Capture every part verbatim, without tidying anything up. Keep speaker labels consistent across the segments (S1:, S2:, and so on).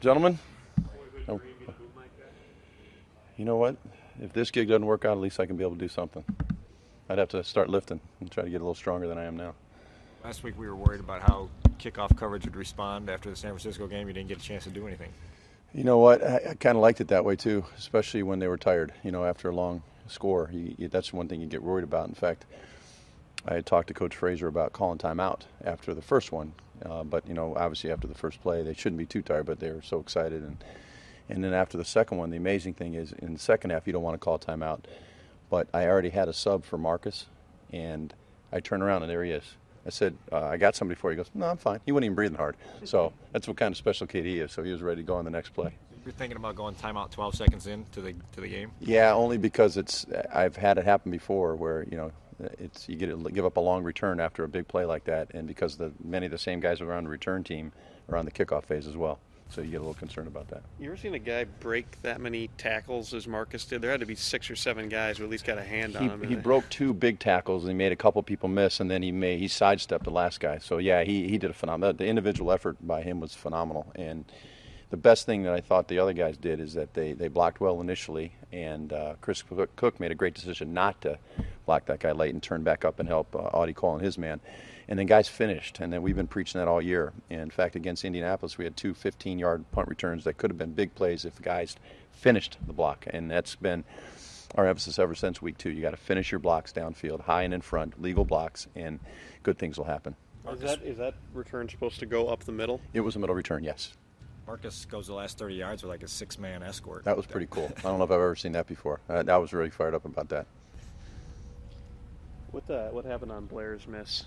S1: Gentlemen, oh, you know what? If this gig doesn't work out, at least I can be able to do something. I'd have to start lifting and try to get a little stronger than I am now.
S2: Last week we were worried about how kickoff coverage would respond after the San Francisco game. You didn't get a chance to do anything.
S1: You know what? I, I kind of liked it that way too, especially when they were tired. You know, after a long score, you, you, that's one thing you get worried about. In fact, I had talked to Coach Frazier about calling timeout after the first one, uh, but you know, obviously after the first play, they shouldn't be too tired, but they were so excited. And and then after the second one, the amazing thing is, in the second half, you don't want to call timeout, but I already had a sub for Marcus, and I turn around and there he is. I said, uh, I got somebody for you. He goes, no, I'm fine. He wasn't even breathing hard. So that's what kind of special kid he is. So he was ready to go on the next play.
S2: You're thinking about going timeout twelve seconds into the to the game?
S1: Yeah, only because it's I've had it happen before where, you know, it's you get to give up a long return after a big play like that, and because the many of the same guys who are on the return team are on the kickoff phase as well. So you get a little concerned about that.
S3: You ever seen a guy break that many tackles as Marcus did? There had to be six or seven guys who at least got a hand
S1: he,
S3: on him.
S1: He broke two big tackles, and he made a couple people miss, and then he made he sidestepped the last guy. So yeah, he he did a phenomenal. The individual effort by him was phenomenal, and the best thing that I thought the other guys did is that they, they blocked well initially, and uh, Chris Cook made a great decision not to block that guy late and turn back up and help uh, Audie Cole and his man. And then guys finished, and then we've been preaching that all year. And in fact, against Indianapolis, we had two fifteen-yard punt returns that could have been big plays if the guys finished the block. And that's been our emphasis ever since week two. You got to finish your blocks downfield, high and in front, legal blocks, and good things will happen.
S3: Is that, is that return supposed to go up the middle?
S1: It was a middle return, yes.
S2: Marcus goes the last thirty yards with like a six-man escort.
S1: That was pretty cool. I don't know if I've ever seen that before. Uh, I was really fired up about that.
S3: What uh, what happened on Blair's miss?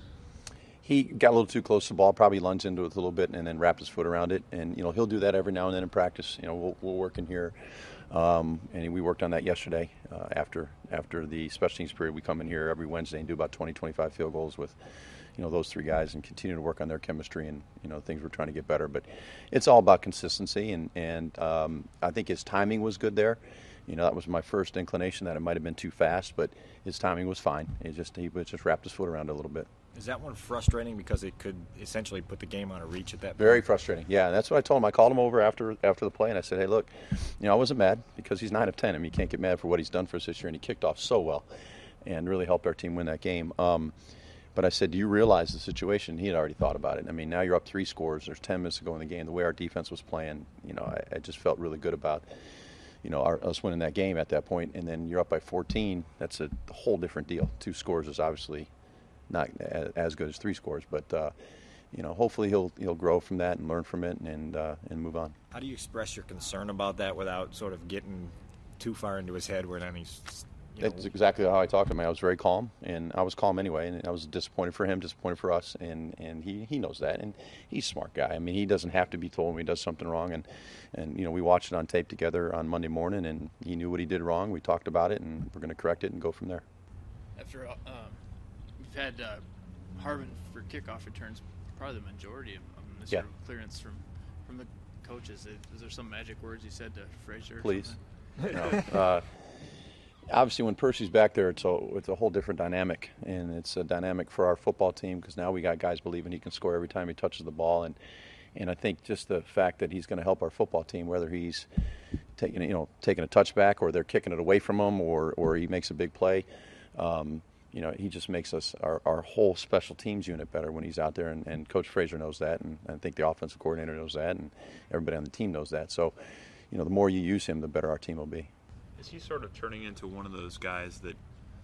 S1: He got a little too close to the ball, probably lunged into it a little bit and then wrapped his foot around it. And, you know, he'll do that every now and then in practice. You know, we'll, we'll work in here. Um, and we worked on that yesterday uh, after after the special teams period. We come in here every Wednesday and do about twenty, twenty-five field goals with, you know, those three guys and continue to work on their chemistry and, you know, things we're trying to get better. But it's all about consistency. And, and um, I think his timing was good there. You know, that was my first inclination that it might have been too fast, but his timing was fine. He just he just wrapped his foot around it a little bit.
S2: Is that one frustrating because it could essentially put the game on a reach at that point?
S1: Very frustrating. Yeah, and that's what I told him. I called him over after after the play, and I said, hey, look, you know, I wasn't mad because he's nine of ten. I mean, you can't get mad for what he's done for us this year, and he kicked off so well and really helped our team win that game. Um, but I said, do you realize the situation? He had already thought about it. I mean, now you're up three scores. There's ten minutes to go in the game. The way our defense was playing, you know, I, I just felt really good about you know, our, us winning that game at that point, and then you're up by fourteen. That's a whole different deal. Two scores is obviously not as good as three scores, but uh, you know, hopefully he'll he'll grow from that and learn from it and uh, and move on.
S2: How do you express your concern about that without sort of getting too far into his head where then he's? You know,
S1: That's exactly how I talked to him. I was very calm, and I was calm anyway, and I was disappointed for him, disappointed for us, and, and he, he knows that, and he's a smart guy. I mean, he doesn't have to be told when he does something wrong, and, and you know, we watched it on tape together on Monday morning, and he knew what he did wrong. We talked about it, and we're going to correct it and go from there.
S4: After um, we've had uh, Harvin for kickoff returns, probably the majority of them this
S1: Yeah.
S4: year, clearance from, from the coaches. Is there some magic words you said to Frazier?
S1: Please. You know, uh, obviously, when Percy's back there, it's a, it's a whole different dynamic, and it's a dynamic for our football team because now we got guys believing he can score every time he touches the ball, and and I think just the fact that he's going to help our football team, whether he's taking you know taking a touchback or they're kicking it away from him or or he makes a big play, um, you know, he just makes us our, our whole special teams unit better when he's out there, and, and Coach Frazier knows that, and I think the offensive coordinator knows that, and everybody on the team knows that. So, you know, the more you use him, the better our team will be.
S5: Is he sort of turning into one of those guys that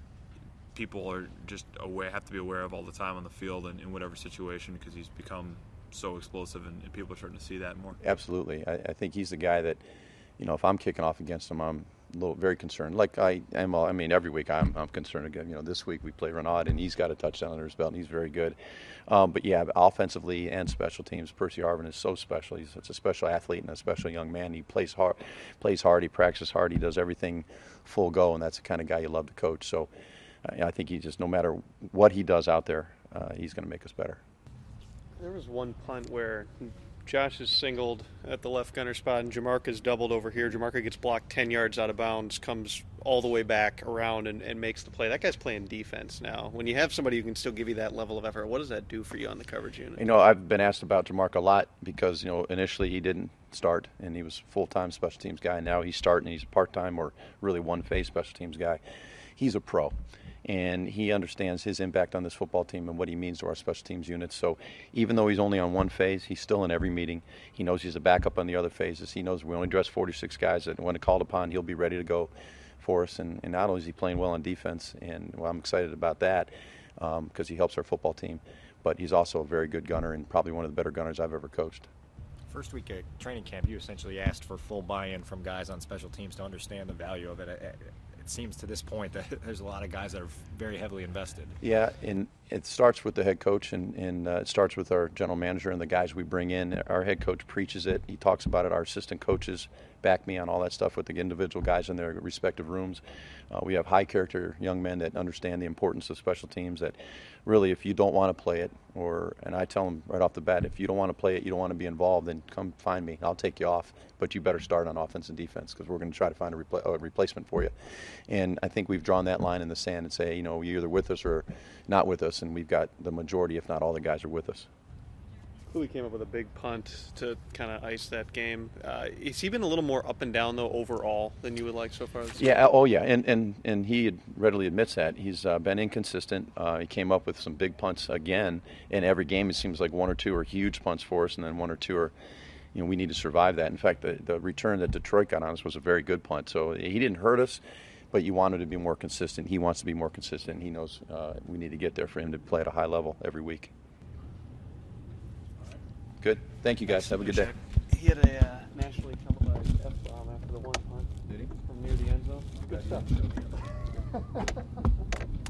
S5: people are just aware, have to be aware of all the time on the field and in whatever situation because he's become so explosive and, and people are starting to see that more?
S1: Absolutely. I, I think he's the guy that, you know, if I'm kicking off against him, I'm a little very concerned. Like I am, I mean, every week I'm, I'm concerned again. You know, this week we play Renaud and he's got a touchdown under his belt and he's very good. Um, but yeah, offensively and special teams, Percy Harvin is so special. He's such a special athlete and a special young man. He plays hard, plays hard. He practices hard. He does everything full go, and that's the kind of guy you love to coach. So uh, I think he just, no matter what he does out there, uh, he's going to make us better.
S3: There was one punt where Josh is singled at the left gunner spot and Jamarca's doubled over here. Jamarca gets blocked ten yards out of bounds, comes all the way back around and, and makes the play. That guy's playing defense now. When you have somebody who can still give you that level of effort, what does that do for you on the coverage unit?
S1: You know, I've been asked about Jamarca a lot because, you know, initially he didn't start and he was a full-time special teams guy. Now he's starting and he's a part-time or really one-phase special teams guy. He's a pro, and he understands his impact on this football team and what he means to our special teams units. So even though he's only on one phase, he's still in every meeting. He knows he's a backup on the other phases. He knows we only dress forty-six guys, and when called upon, he'll be ready to go for us. And, and not only is he playing well on defense, and well, I'm excited about that because um, he helps our football team, but he's also a very good gunner and probably one of the better gunners I've ever coached.
S2: First week at training camp, you essentially asked for full buy-in from guys on special teams to understand the value of it. It, it seems to this point that there's a lot of guys that are very heavily invested.
S1: Yeah, and it starts with the head coach, and, and uh, it starts with our general manager and the guys we bring in. Our head coach preaches it. He talks about it. Our assistant coaches back me on all that stuff with the individual guys in their respective rooms. Uh, we have high-character young men that understand the importance of special teams, that really if you don't want to play it, or and I tell them right off the bat, if you don't want to play it, you don't want to be involved, then come find me. I'll take you off, but you better start on offense and defense because we're going to try to find a, repl- a replacement for you. And I think we've drawn that line in the sand and say, you know, you're either with us or not with us, and we've got the majority, if not all the guys are with us.
S3: Louis came up with a big punt to kind of ice that game. Uh, has he been a little more up and down, though, overall than you would like so far this season?
S1: Yeah, oh yeah, and, and, and he readily admits that. He's uh, been inconsistent. Uh, he came up with some big punts again. In every game, it seems like one or two are huge punts for us, and then one or two are, you know, we need to survive that. In fact, the, the return that Detroit got on us was a very good punt. So he didn't hurt us, but you wanted to be more consistent. He wants to be more consistent. He knows uh, we need to get there for him to play at a high level every week. Good. Thank you, guys. Have a good day.
S3: He had a uh, nationally televised F-bomb after the one punt.
S1: Did he?
S3: From near the end zone. Good stuff.